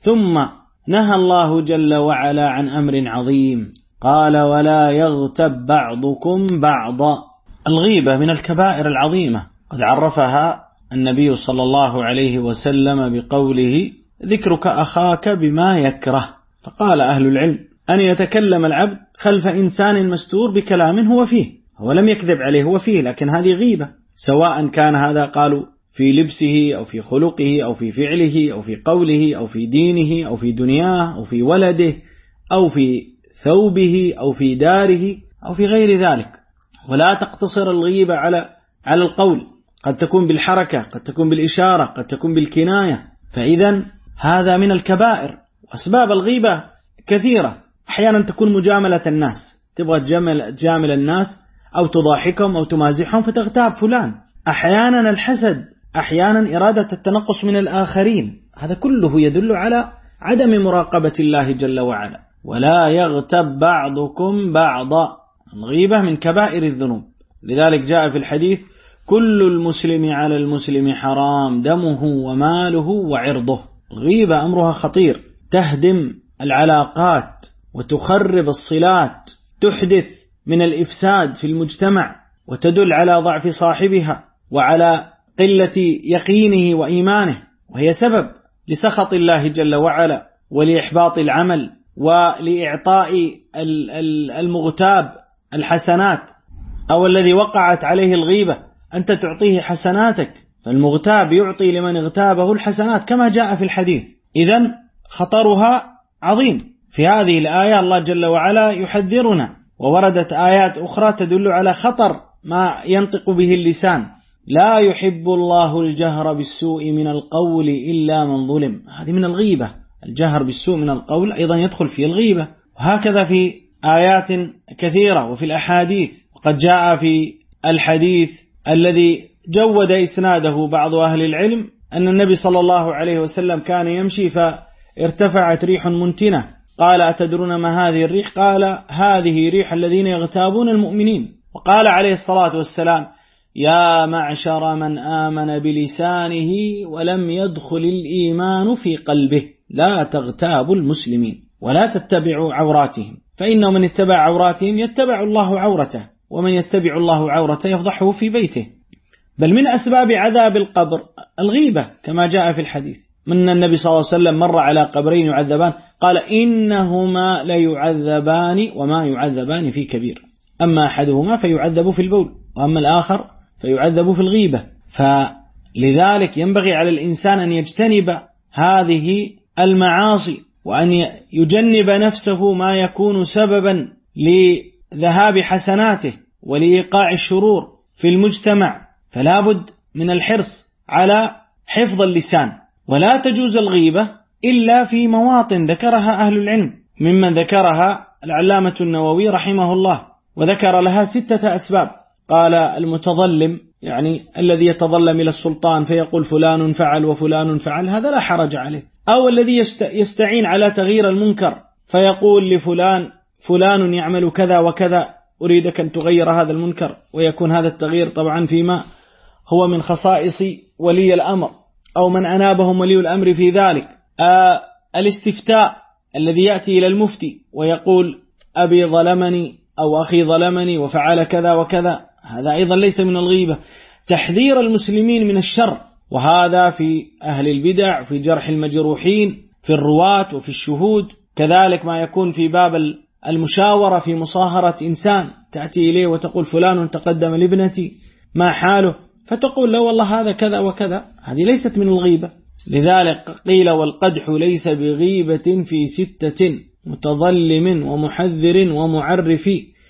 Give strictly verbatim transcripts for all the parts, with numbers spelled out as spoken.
ثم نهى الله جل وعلا عن أمر عظيم، قال ولا يغتب بعضكم بعضا. الغيبة من الكبائر العظيمة، قد عرفها النبي صلى الله عليه وسلم بقوله ذكرك أخاك بما يكره. فقال أهل العلم أن يتكلم العبد خلف إنسان مستور بكلام هو فيه، هو لم يكذب عليه، هو فيه، لكن هذه غيبة، سواء كان هذا قالوا في لبسه أو في خلقه أو في فعله أو في قوله أو في دينه أو في دنياه أو في ولده أو في ثوبه أو في داره أو في غير ذلك. ولا تقتصر الغيبة على على القول، قد تكون بالحركة، قد تكون بالإشارة، قد تكون بالكناية. فإذا هذا من الكبائر. أسباب الغيبة كثيرة، أحيانا تكون مجاملة الناس، تبغى تجامل, تجامل الناس أو تضاحكهم أو تمازحهم فتغتاب فلان. أحيانا الحسد، أحيانا إرادة التنقص من الآخرين، هذا كله يدل على عدم مراقبة الله جل وعلا. ولا يغتب بعضكم بعضا، الغيبة من كبائر الذنوب. لذلك جاء في الحديث كل المسلم على المسلم حرام دمه وماله وعرضه. الغيبة أمرها خطير، تهدم العلاقات وتخرب الصلات، تحدث من الإفساد في المجتمع، وتدل على ضعف صاحبها وعلى قلة يقينه وإيمانه، وهي سبب لسخط الله جل وعلا ولإحباط العمل ولإعطاء المغتاب الحسنات، أو الذي وقعت عليه الغيبة أنت تعطيه حسناتك، فالمغتاب يعطي لمن اغتابه الحسنات كما جاء في الحديث. إذن خطرها عظيم. في هذه الآية الله جل وعلا يحذرنا، ووردت آيات أخرى تدل على خطر ما ينطق به اللسان. لا يحب الله الجهر بالسوء من القول إلا من ظلم، هذه من الغيبة. الجهر بالسوء من القول أيضا يدخل في الغيبة، وهكذا في آيات كثيرة وفي الأحاديث. وقد جاء في الحديث الذي جود إسناده بعض أهل العلم أن النبي صلى الله عليه وسلم كان يمشي فارتفعت ريح منتنة، قال أتدرون ما هذه الريح؟ قال هذه ريح الذين يغتابون المؤمنين. وقال عليه الصلاة والسلام يا معشر من آمن بلسانه ولم يدخل الإيمان في قلبه لا تغتابوا المسلمين ولا تتبعوا عوراتهم، فإنه من اتبع عوراتهم يتبع الله عورته، ومن يتبع الله عورته يفضحه في بيته. بل من أسباب عذاب القبر الغيبة كما جاء في الحديث، من النبي صلى الله عليه وسلم مر على قبرين يعذبان قال إنهما ليعذبان وما يعذبان في كبير، أما أحدهما فيعذب في البول وأما الآخر فيعذب في الغيبة. فلذلك ينبغي على الإنسان أن يجتنب هذه المعاصي، وأن يجنب نفسه ما يكون سببا لذهاب حسناته ولإيقاع الشرور في المجتمع. فلا بد من الحرص على حفظ اللسان. ولا تجوز الغيبة إلا في مواطن ذكرها أهل العلم، ممن ذكرها العلامة النووي رحمه الله، وذكر لها ستة أسباب. قال المتظلم، يعني الذي يتظلم إلى السلطان فيقول فلان فعل وفلان فعل، هذا لا حرج عليه. أو الذي يستعين على تغيير المنكر فيقول لفلان فلان يعمل كذا وكذا أريدك أن تغير هذا المنكر، ويكون هذا التغيير طبعا فيما هو من خصائص ولي الأمر أو من أنابهم ولي الأمر في ذلك. آه الاستفتاء الذي يأتي إلى المفتي ويقول أبي ظلمني أو أخي ظلمني وفعل كذا وكذا، هذا أيضا ليس من الغيبة. تحذير المسلمين من الشر، وهذا في أهل البدع، في جرح المجروحين، في الرواة وفي الشهود. كذلك ما يكون في باب المشاورة في مصاهرة إنسان، تأتي إليه وتقول فلان تقدم لابنتي ما حاله، فتقول له والله هذا كذا وكذا، هذه ليست من الغيبة. لذلك قيل والقدح ليس بغيبة في ستة متظلم ومحذر ومعرف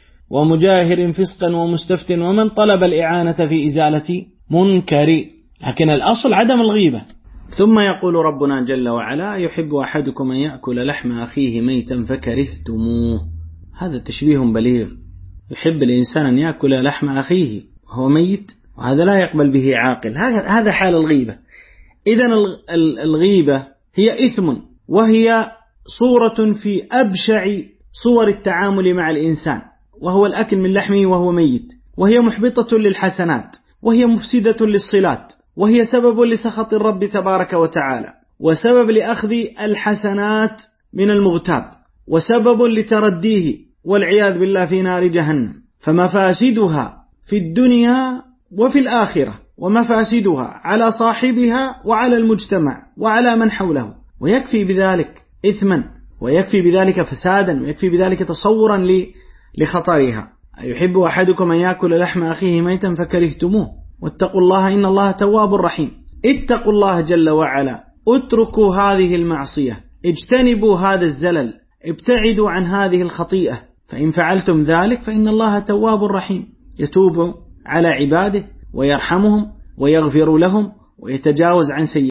ومجاهر فسقا ومستفت ومن طلب الإعانة في إزالة منكر. لكن الأصل عدم الغيبة. ثم يقول ربنا جل وعلا يحب أحدكم أن يأكل لحم أخيه ميتا فكرهتموه، هذا تشبيه بليغ. يحب الإنسان أن يأكل لحم أخيه وهو ميت، وهذا لا يقبل به عاقل، هذا حال الغيبة. إذن الغيبة هي إثم، وهي صورة في أبشع صور التعامل مع الإنسان، وهو الأكل من لحمه وهو ميت، وهي محبطة للحسنات، وهي مفسدة للصلات، وهي سبب لسخط الرب تبارك وتعالى، وسبب لأخذ الحسنات من المغتاب، وسبب لترديه والعياذ بالله في نار جهنم. فمفاسدها في الدنيا وفي الآخرة، ومفاسدها على صاحبها وعلى المجتمع وعلى من حوله، ويكفي بذلك إثما، ويكفي بذلك فسادا، ويكفي بذلك تصورا لخطرها. أيحب أحدكم أن يأكل لحم أخيه ميتا فكرهتموه واتقوا الله إن الله تواب رحيم. اتقوا الله جل وعلا، اتركوا هذه المعصية، اجتنبوا هذا الزلل، ابتعدوا عن هذه الخطيئة، فإن فعلتم ذلك فإن الله تواب رحيم، يتوب على عباده ويرحمهم ويغفر لهم ويتجاوز عن سيئاتهم.